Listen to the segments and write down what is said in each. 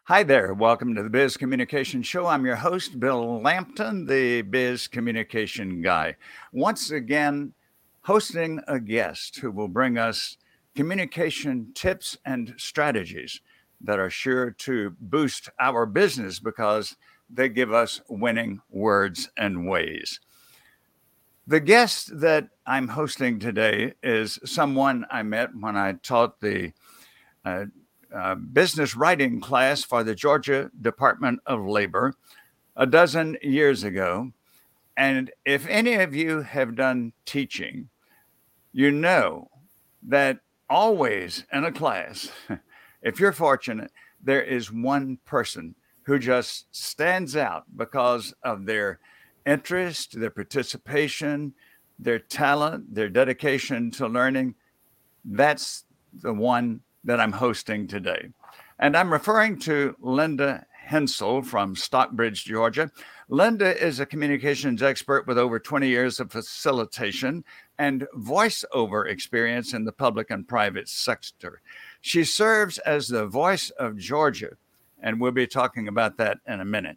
Hi there. Welcome to the Biz Communication Show. I'm your host, Bill Lampton, the Biz Communication Guy. Once again, hosting a guest who will bring us communication tips and strategies that are sure to boost our business because they give us winning words and ways. The guest that I'm hosting today is someone I met when I taught the uh, business writing class for the Georgia Department of Labor a dozen years ago. And if any of you have done teaching, you know that always in a class, if you're fortunate, there is one person who just stands out because of their interest, their participation, their talent, their dedication to learning. That's the one that I'm hosting today. And I'm referring to Linda Hensel from Stockbridge, Georgia. Linda is a communications expert with over 20 years of facilitation and voiceover experience in the public and private sector. She serves as the voice of Georgia, and we'll be talking about that in a minute.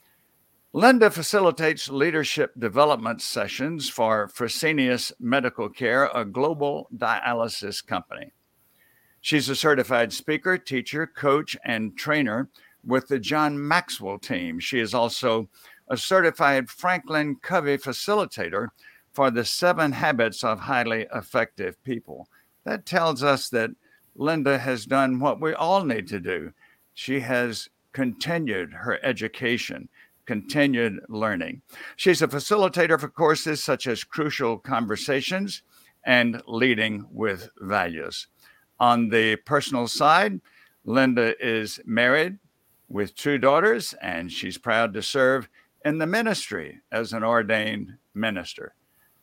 Linda facilitates leadership development sessions for Fresenius Medical Care, a global dialysis company. She's a certified speaker, teacher, coach, and trainer with the John Maxwell team. She is also a certified Franklin Covey facilitator for the 7 Habits of Highly Effective People. That tells us that Linda has done what we all need to do. She has continued her education, continued learning. She's a facilitator for courses such as Crucial Conversations and Leading with Values. On the personal side, Linda is married with 2 daughters, and she's proud to serve in the ministry as an ordained minister.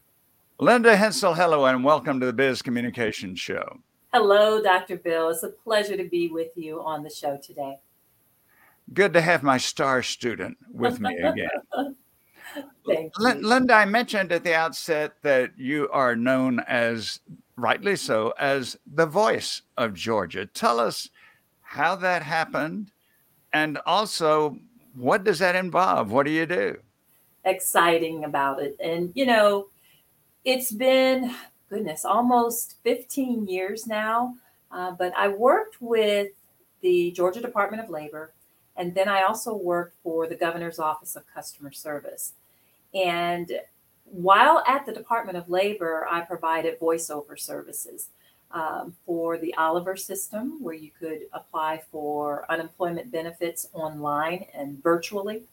Linda Hensel, hello, and welcome to the Biz Communication Show. Hello, Dr. Bill. It's a pleasure to be with you on the show today. Good to have my star student with me again. Thank you. Linda, I mentioned at the outset that you are known as, rightly so, as the voice of Georgia. Tell us how that happened and also what does that involve? What do you do? Exciting about it. And, it's been, goodness, almost 15 years now. But I worked with the Georgia Department of Labor, and then I also worked for the Governor's Office of Customer Service. And while at the Department of Labor, I provided voiceover services for the Oliver system, where you could apply for unemployment benefits online and virtually.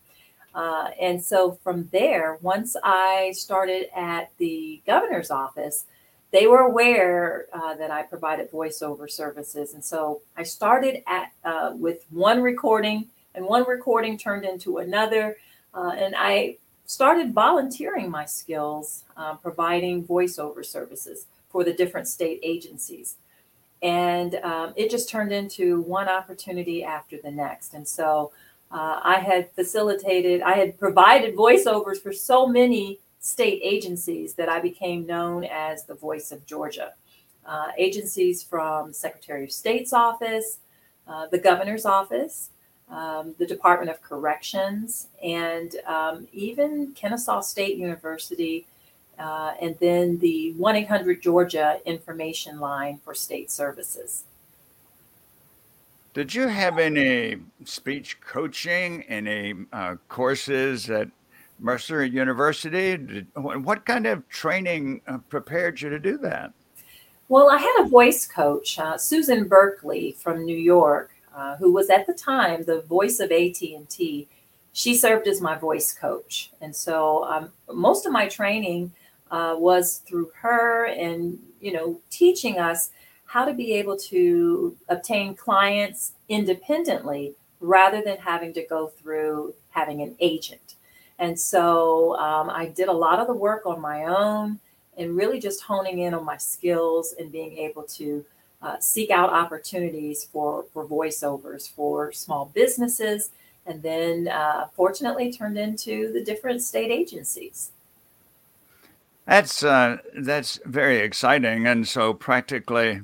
And so from there, once I started at the governor's office, they were aware that I provided voiceover services. And so I started with one recording, and one recording turned into another. And I started volunteering my skills, providing voiceover services for the different state agencies. And it just turned into one opportunity after the next. And so I had provided voiceovers for so many state agencies that I became known as the voice of Georgia. Agencies from Secretary of State's office, the governor's office, the Department of Corrections, and even Kennesaw State University, and then the 1-800-Georgia information line for state services. Did you have any speech coaching, any courses at Mercer University? What kind of training prepared you to do that? Well, I had a voice coach, Susan Berkeley from New York, who was at the time the voice of AT&T. She served as my voice coach. And so most of my training was through her and, teaching us how to be able to obtain clients independently rather than having to go through having an agent. And so I did a lot of the work on my own and really just honing in on my skills and being able to seek out opportunities for voiceovers for small businesses, and then fortunately turned into the different state agencies. That's very exciting, and so practically,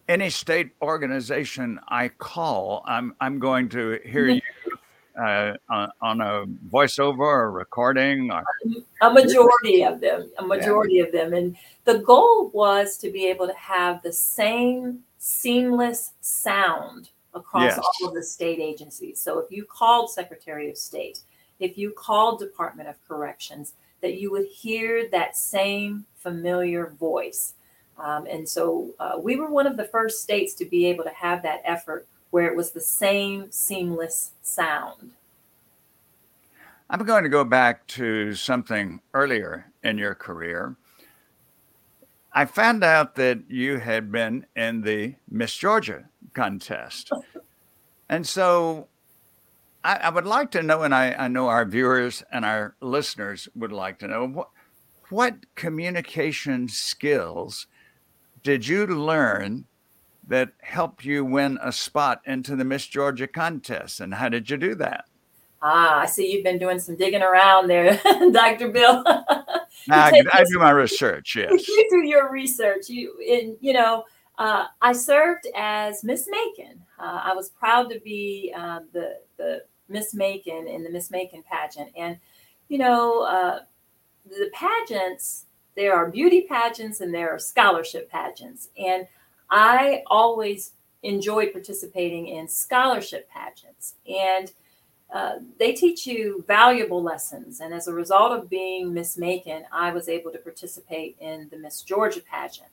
Any state organization I call, I'm going to hear Mhm. you on a voiceover or recording. Or, A majority of them, a yeah. majority of them. And the goal was to be able to have the same seamless sound across all Yes. of the state agencies. So if you called Secretary of State, if you called Department of Corrections, that you would hear that same familiar voice. And so we were one of the first states to be able to have that effort where it was the same seamless sound. I'm going to go back to something earlier in your career. I found out that you had been in the Miss Georgia contest. And so I would like to know, and I know our viewers and our listeners would like to know, what communication skills did you learn that helped you win a spot into the Miss Georgia contest? And how did you do that? Ah, I see you've been doing some digging around there, Dr. Bill. You I, take I us, do my research, yes. you do your research. I served as Miss Macon. I was proud to be the Miss Macon in the Miss Macon pageant, and you know, uh, the pageants. There are beauty pageants and there are scholarship pageants, and I always enjoyed participating in scholarship pageants and they teach you valuable lessons. And as a result of being Miss Macon, I was able to participate in the Miss Georgia pageant.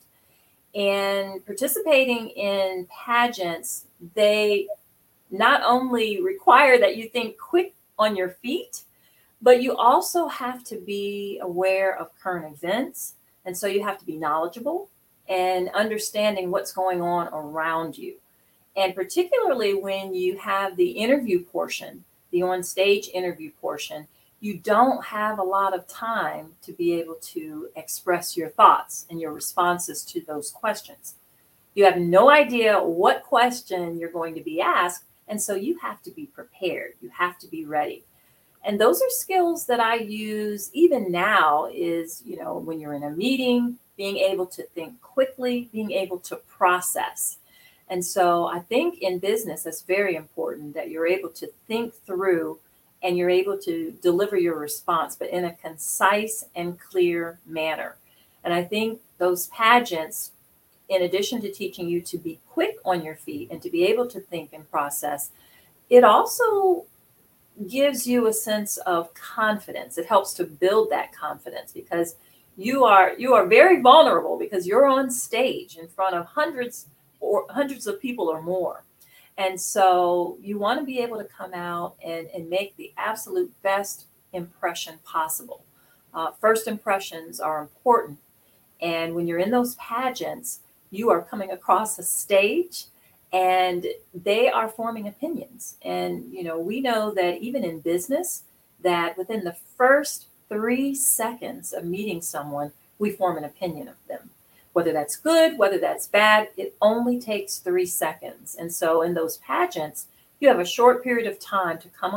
And participating in pageants, they not only require that you think quick on your feet, but you also have to be aware of current events. And so you have to be knowledgeable and understanding what's going on around you. And particularly when you have the interview portion, the on stage interview portion, you don't have a lot of time to be able to express your thoughts and your responses to those questions. You have no idea what question you're going to be asked. And so you have to be prepared. You have to be ready. And those are skills that I use even now is, when you're in a meeting, being able to think quickly, being able to process. And so I think in business, it's very important that you're able to think through and you're able to deliver your response, but in a concise and clear manner. And I think those pageants, in addition to teaching you to be quick on your feet and to be able to think and process, it also gives you a sense of confidence. It helps to build that confidence because you are very vulnerable because you're on stage in front of hundreds of people or more. And so you want to be able to come out and make the absolute best impression possible. First impressions are important. And when you're in those pageants, you are coming across a stage and they are forming opinions. And, we know that even in business, that within the first 3 seconds of meeting someone, we form an opinion of them. Whether that's good, whether that's bad, it only takes 3 seconds. And so in those pageants, you have a short period of time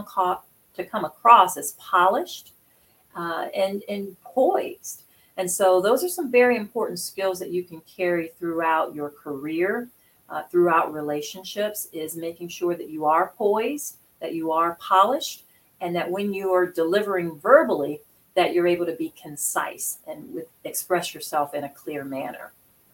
to come across as polished and poised. And so those are some very important skills that you can carry throughout your career, throughout relationships, is making sure that you are poised, that you are polished, and that when you are delivering verbally, that you're able to be concise and express yourself in a clear manner.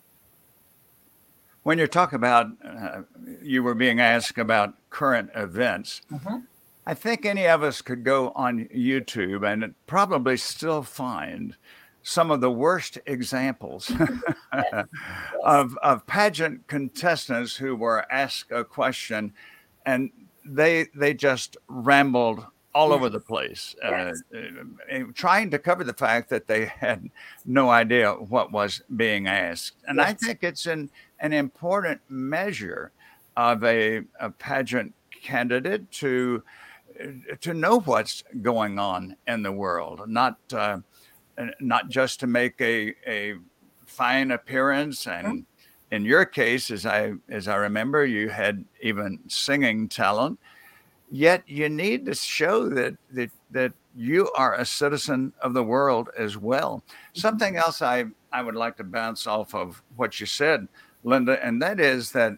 When you're talking about, you were being asked about current events, Mhm. I think any of us could go on YouTube and probably still find some of the worst examples Yes, yes, of pageant contestants who were asked a question and they just rambled all over the yes, place, yes, trying to cover the fact that they had no idea what was being asked. And I yes. think it's an important measure of a pageant candidate to know what's going on in the world, not just to make a fine appearance. Mhm. And in your case, as I remember, you had even singing talent. Yet you need to show that you are a citizen of the world as well. Mhm. Something else I would like to bounce off of what you said Linda, and that is that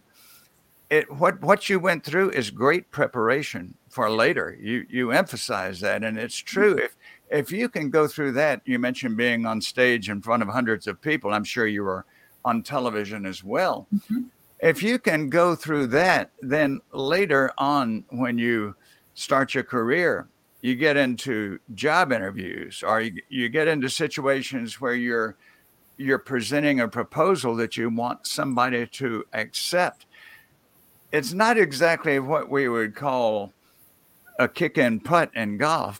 what you went through is great preparation for later. You emphasize that, and it's true. If you can go through that, you mentioned being on stage in front of hundreds of people. I'm sure you were on television as well. Mhm. If you can go through that, then later on, when you start your career, you get into job interviews, or you get into situations where you're presenting a proposal that you want somebody to accept. It's not exactly what we would call a kick and putt in golf,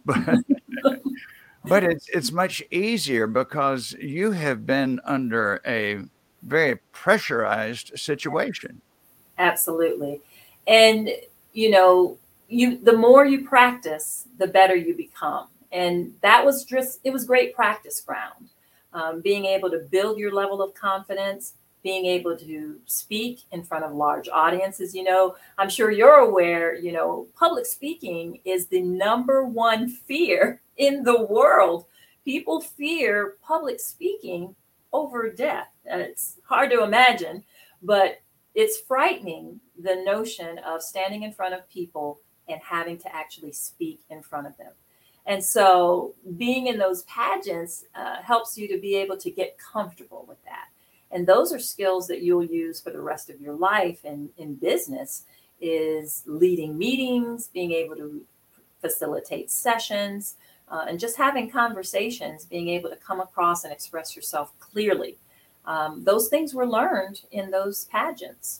but it's much easier because you have been under a very pressurized situation. Absolutely. And you know, the more you practice, the better you become. And that was just it was great practice ground. Being able to build your level of confidence, being able to speak in front of large audiences. I'm sure you're aware, public speaking is the number one fear in the world. People fear public speaking over death. And it's hard to imagine, but it's frightening, the notion of standing in front of people and having to actually speak in front of them. And so being in those pageants helps you to be able to get comfortable with that. And those are skills that you'll use for the rest of your life in business, is leading meetings, being able to facilitate sessions, and just having conversations, being able to come across and express yourself clearly. Those things were learned in those pageants.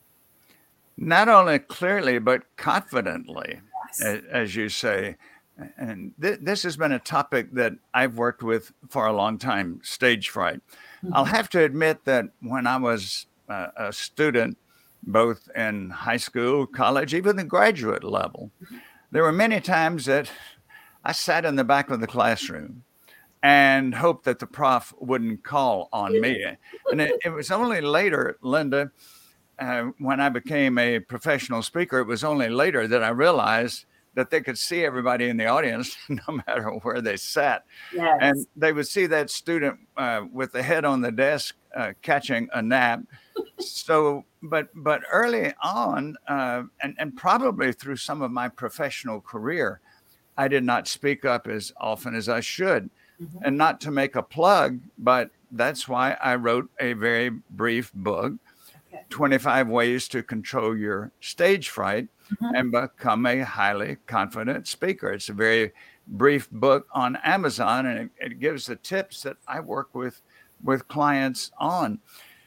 Not only clearly, but confidently, Yes. as you say. And this has been a topic that I've worked with for a long time, stage fright. I'll Mhm. have to admit that when I was a student, both in high school, college, even the graduate level, there were many times that I sat in the back of the classroom and hoped that the prof wouldn't call on me. And it was only later, Linda, when I became a professional speaker, it was only later that I realized that they could see everybody in the audience, no matter where they sat. And Yes. they would see that student with the head on the desk catching a nap. So, but early on, and probably through some of my professional career, I did not speak up as often as I should. Mhm. And not to make a plug, but that's why I wrote a very brief book, Okay. 25 Ways to Control Your Stage Fright Mhm. and Become a Highly Confident Speaker. It's a very brief book on Amazon, and it gives the tips that I work with clients on.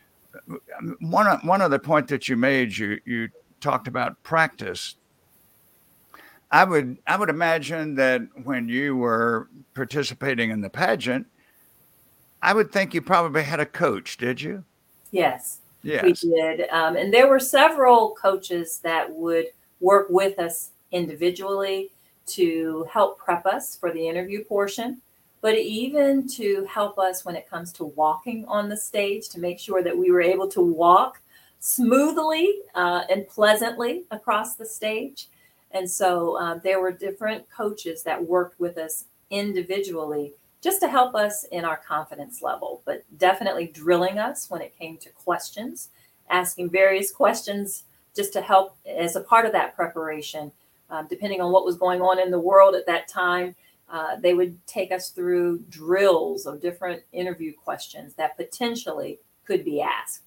One other point that you made, you talked about practice. I would imagine that when you were participating in the pageant, I would think you probably had a coach, did you? Yes, we Yes. did. And there were several coaches that would work with us individually to help prep us for the interview portion, but even to help us when it comes to walking on the stage, to make sure that we were able to walk smoothly and pleasantly across the stage. And so there were different coaches that worked with us individually just to help us in our confidence level, but definitely drilling us when it came to questions, asking various questions just to help as a part of that preparation. Depending on what was going on in the world at that time, they would take us through drills of different interview questions that potentially could be asked.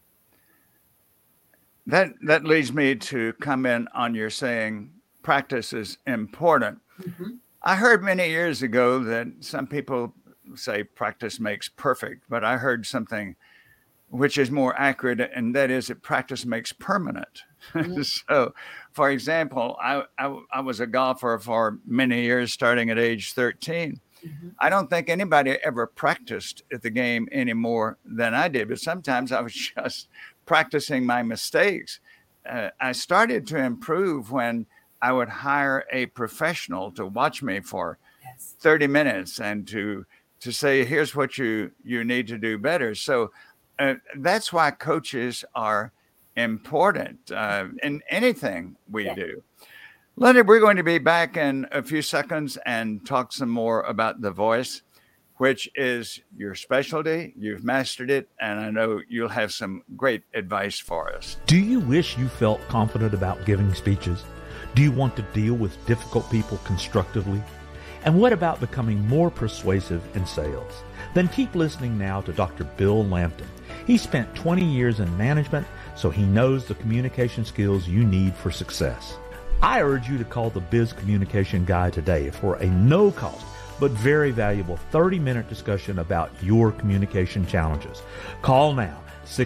That leads me to comment on your saying practice is important. Mhm. I heard many years ago that some people say practice makes perfect, but I heard something which is more accurate, and that is that practice makes permanent. Mhm. So, for example, I was a golfer for many years, starting at age 13. Mhm. I don't think anybody ever practiced at the game any more than I did, but sometimes I was just practicing my mistakes. I started to improve when I would hire a professional to watch me for Yes. 30 minutes and to say, here's what you need to do better. So that's why coaches are important in anything we Yeah. do. Leonard, we're going to be back in a few seconds and talk some more about the voice. which is your specialty. You've mastered it, and I know you'll have some great advice for us. Do you wish you felt confident about giving speeches? Do you want to deal with difficult people constructively? And what about becoming more persuasive in sales? Then keep listening now to Dr. Bill Lampton. He spent 20 years in management, so he knows the communication skills you need for success. I urge you to call the Biz Communication Guy today for a no-cost but very valuable 30-minute discussion about your communication challenges. Call now,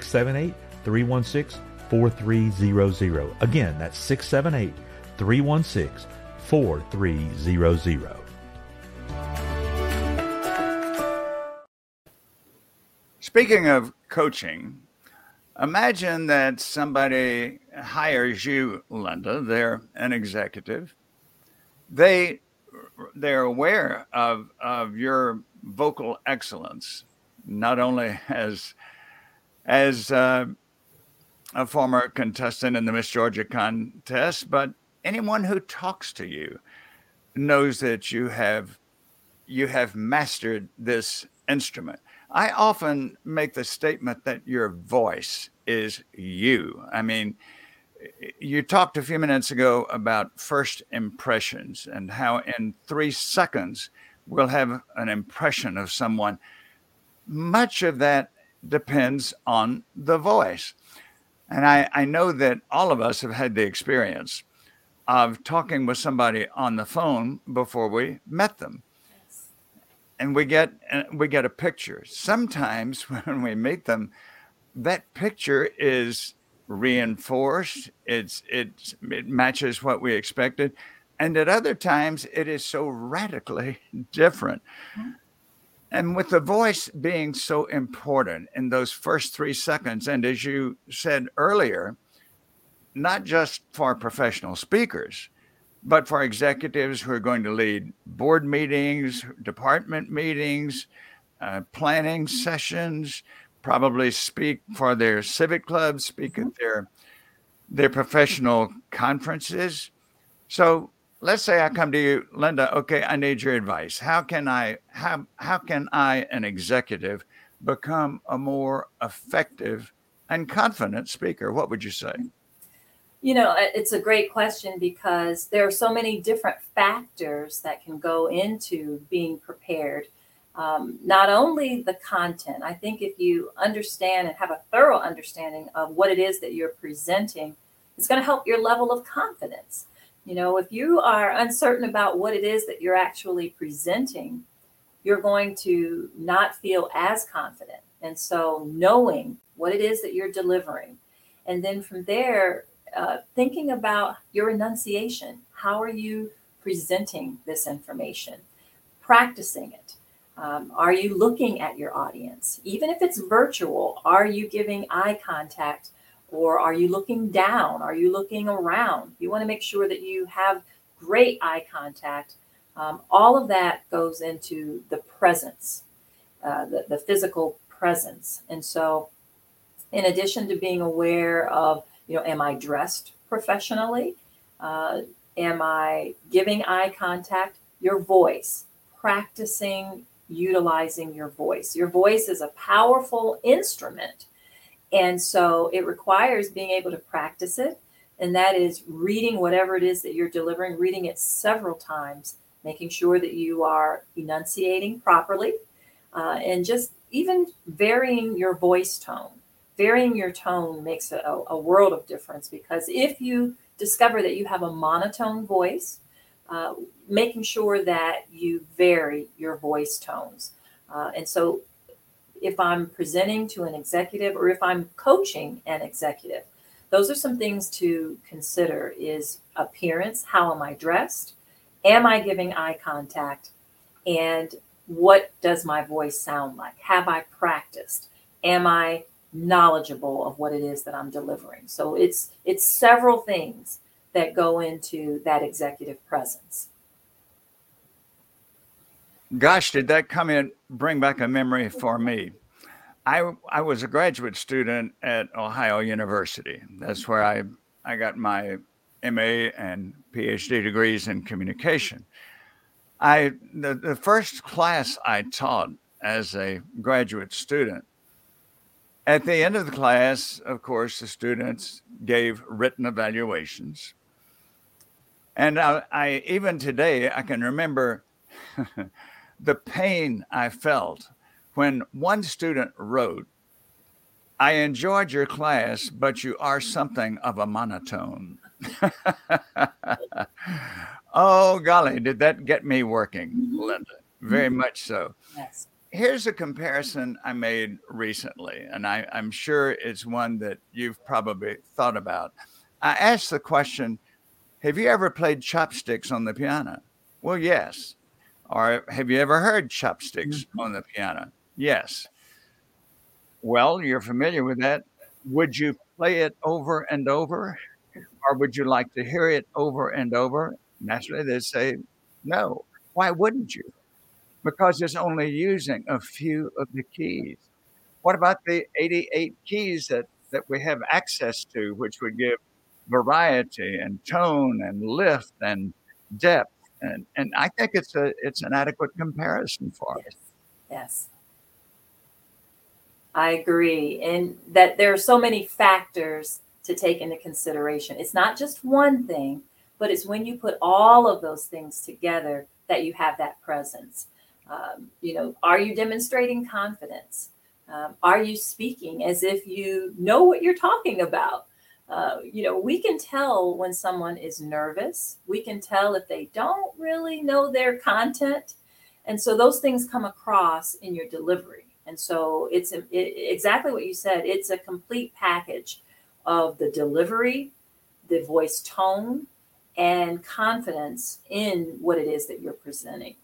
678-316-4300. Again, that's 678-316-4300. Speaking of coaching, imagine that somebody hires you, Linda. They're an executive. They're aware of your vocal excellence, not only as a former contestant in the Miss Georgia contest, but anyone who talks to you knows that you have mastered this instrument. I often make the statement that your voice is you. I mean, you talked a few minutes ago about first impressions and how in 3 seconds we'll have an impression of someone. Much of that depends on the voice. And I know that all of us have had the experience of talking with somebody on the phone before we met them. And we get a picture. Sometimes when we meet them, that picture is reinforced. It matches what we expected. And at other times, it is so radically different. And with the voice being so important in those first 3 seconds, and as you said earlier, not just for professional speakers, but for executives who are going to lead board meetings, department meetings, planning sessions, probably speak for their civic clubs, speak at their professional conferences. So let's say I come to you, Linda, okay, I need your advice. How can I, an executive, become a more effective and confident speaker? What would you say? You know, it's a great question because there are so many different factors that can go into being prepared. Not only the content, I think if you understand and have a thorough understanding of what it is that you're presenting, it's going to help your level of confidence. You know, if you are uncertain about what it is that you're actually presenting, you're going to not feel as confident. And so knowing what it is that you're delivering, and then from there, thinking about your enunciation. How are you presenting this information? Practicing it. Are you looking at your audience? Even if it's virtual, are you giving eye contact or are you looking down? Are you looking around? You want to make sure that you have great eye contact. All of that goes into the presence, the physical presence. And so in addition to being aware of, you know, am I dressed professionally? Am I giving eye contact? Your voice, practicing utilizing your voice. Your voice is a powerful instrument. And so it requires being able to practice it. And that is reading whatever it is that you're delivering, reading it several times, making sure that you are enunciating properly, and just even varying your voice tone. Varying your tone makes a world of difference, because if you discover that you have a monotone voice, making sure that you vary your voice tones. And so if I'm presenting to an executive or if I'm coaching an executive, those are some things to consider: is appearance. How am I dressed? Am I giving eye contact? And what does my voice sound like? Have I practiced? Am I knowledgeable of what it is that I'm delivering? So it's several things that go into that executive presence. Gosh, did that bring back a memory for me. I was a graduate student at Ohio University. That's where I got my MA and PhD degrees in communication. The first class I taught as a graduate student. At the end of the class, of course, the students gave written evaluations. And I even today, I can remember the pain I felt when one student wrote, "I enjoyed your class, but you are something of a monotone." Oh, golly, did that get me working, Mhm. Linda? Very much so. Yes. Here's a comparison I made recently, and I'm sure it's one that you've probably thought about. I asked the question, have you ever played chopsticks on the piano? Well, yes. Or have you ever heard chopsticks Mhm. on the piano? Yes. Well, you're familiar with that. Would you play it over and over, or would you like to hear it over and over? Naturally, they say no. Why wouldn't you? Because it's only using a few of the keys. What about the 88 keys that we have access to, which would give variety and tone and lift and depth? And I think it's an adequate comparison for us. Yes. Yes. I agree. And that there are so many factors to take into consideration. It's not just one thing, but it's when you put all of those things together that you have that presence. Are you demonstrating confidence? Are you speaking as if you know what you're talking about? We can tell when someone is nervous. We can tell if they don't really know their content. And so those things come across in your delivery. And so exactly what you said. It's a complete package of the delivery, the voice tone, and confidence in what it is that you're presenting.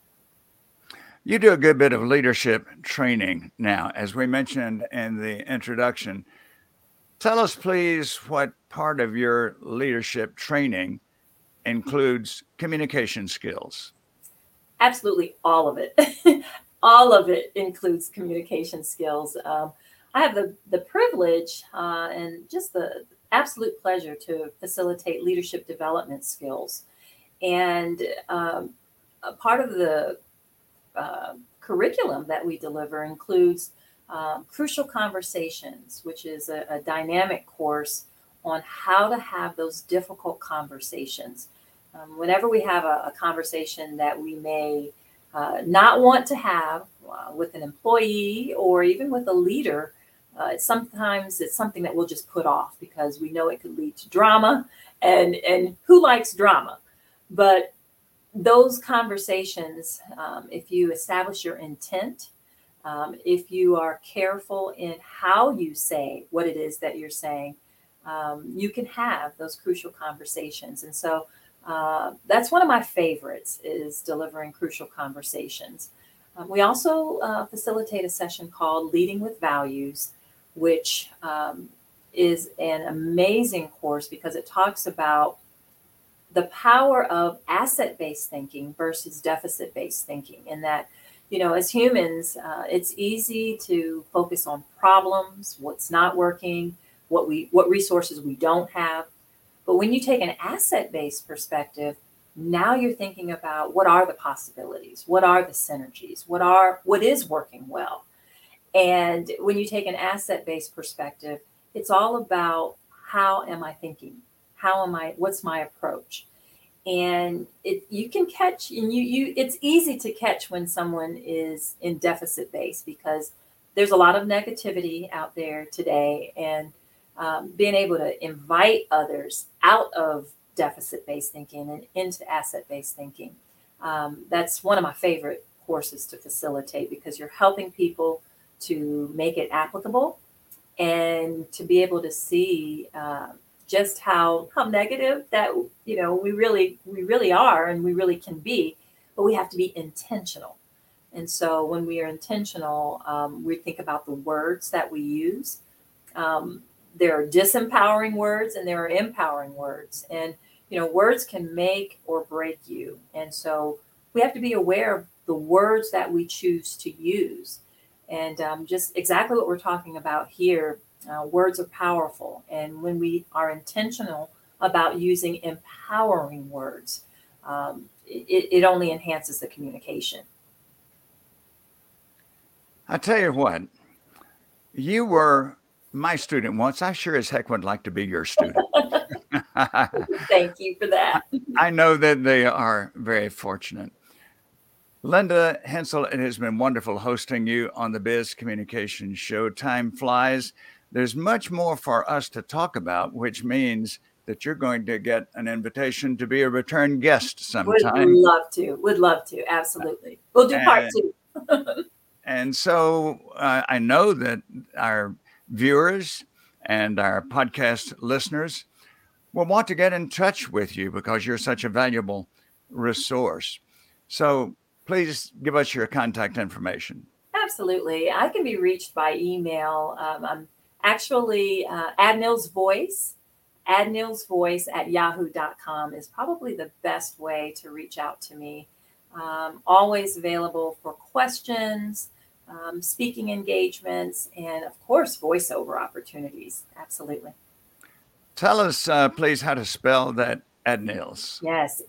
You do a good bit of leadership training now, as we mentioned in the introduction. Tell us, please, what part of your leadership training includes communication skills. Absolutely all of it. All of it includes communication skills. I have the privilege and just the absolute pleasure to facilitate leadership development skills. And a part of the curriculum that we deliver includes Crucial Conversations, which is a dynamic course on how to have those difficult conversations. Whenever we have a conversation that we may not want to have with an employee or even with a leader, sometimes it's something that we'll just put off because we know it could lead to drama, and who likes drama? But those conversations, if you establish your intent, if you are careful in how you say what it is that you're saying, you can have those crucial conversations. And so that's one of my favorites, is delivering crucial conversations. We also facilitate a session called Leading with Values, which is an amazing course because it talks about the power of asset-based thinking versus deficit-based thinking. And that, as humans, it's easy to focus on problems, what's not working, what resources we don't have. But when you take an asset-based perspective, now you're thinking about what are the possibilities, what are the synergies, what is working well. And when you take an asset-based perspective, it's all about how am I thinking? What's my approach? And you can catch, and it's easy to catch when someone is in deficit base because there's a lot of negativity out there today. And being able to invite others out of deficit-based thinking and into asset-based thinking, that's one of my favorite courses to facilitate because you're helping people to make it applicable and to be able to see just how negative that we really are and we really can be, but we have to be intentional. And so when we are intentional, we think about the words that we use. There are disempowering words and there are empowering words, and words can make or break you. And so we have to be aware of the words that we choose to use. And just exactly what we're talking about here. Words are powerful. And when we are intentional about using empowering words, it only enhances the communication. I tell you what, you were my student once. I sure as heck would like to be your student. Thank you for that. I know that they are very fortunate. Linda Hensel, it has been wonderful hosting you on the Biz Communication Show. Time flies. There's much more for us to talk about, which means that you're going to get an invitation to be a return guest sometime. Would love to. Absolutely. We'll do part two. And so I know that our viewers and our podcast listeners will want to get in touch with you because you're such a valuable resource. So please give us your contact information. Absolutely. I can be reached by email. I'm actually Adnil's Voice at yahoo.com is probably the best way to reach out to me. Always available for questions, speaking engagements, and of course, voiceover opportunities. Absolutely. Tell us, please, how to spell that Adnils. Yes,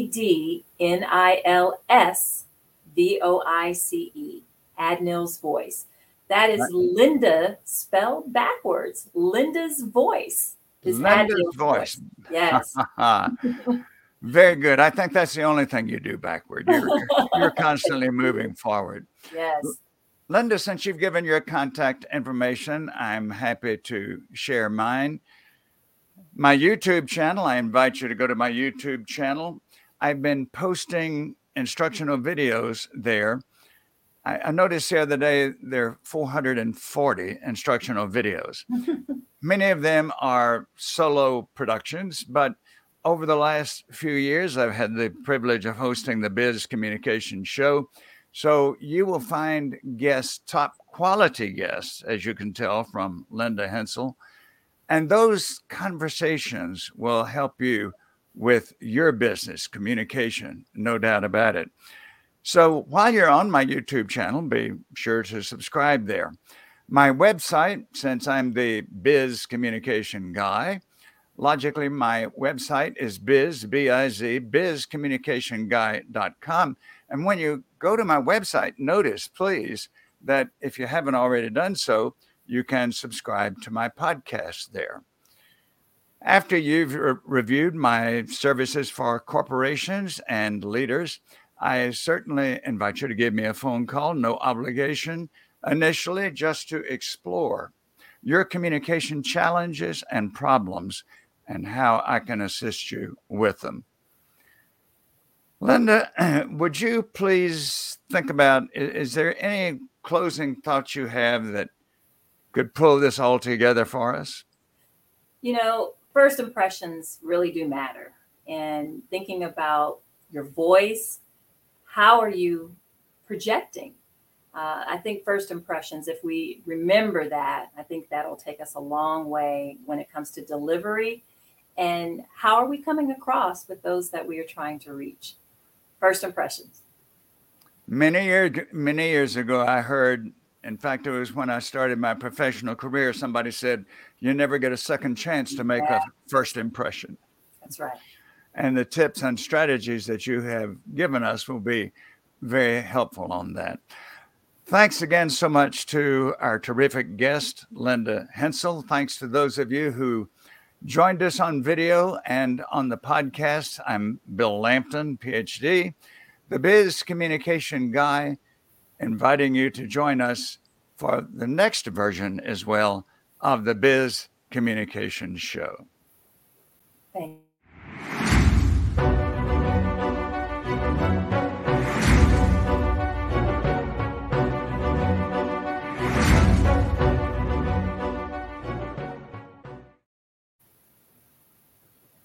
ADNILSVOICE, Adnil's Voice. That is Linda spelled backwards. Linda's Voice is Linda's Adnil's Voice. Yes. Very good. I think that's the only thing you do backward. You're constantly moving forward. Yes. Linda, since you've given your contact information, I'm happy to share mine. My YouTube channel, I invite you to go to my YouTube channel. I've been posting instructional videos there. I noticed the other day there are 440 instructional videos. Many of them are solo productions, but over the last few years, I've had the privilege of hosting the Biz Communication Show. So you will find guests, top quality guests, as you can tell from Linda Hensel. And those conversations will help you with your business communication, no doubt about it. So while you're on my YouTube channel, be sure to subscribe there. My website, since I'm the Biz Communication Guy, logically, my website is bizcommunicationguy.com. And when you go to my website, notice, please, that if you haven't already done so, you can subscribe to my podcast there. After you've reviewed my services for corporations and leaders, I certainly invite you to give me a phone call, no obligation, initially just to explore your communication challenges and problems and how I can assist you with them. Linda, would you please think about, is there any closing thoughts you have that could pull this all together for us? You know, first impressions really do matter. And thinking about your voice, how are you projecting? I think first impressions, if we remember that, I think that'll take us a long way when it comes to delivery. And how are we coming across with those that we are trying to reach? First impressions. Many years ago, I heard, in fact, it was when I started my professional career, somebody said, you never get a second chance to make a first impression. That's right. And the tips and strategies that you have given us will be very helpful on that. Thanks again so much to our terrific guest, Linda Hensel. Thanks to those of you who joined us on video and on the podcast. I'm Bill Lampton, PhD, the Biz Communication Guy, inviting you to join us for the next version as well of the Biz Communication Show. Thank you.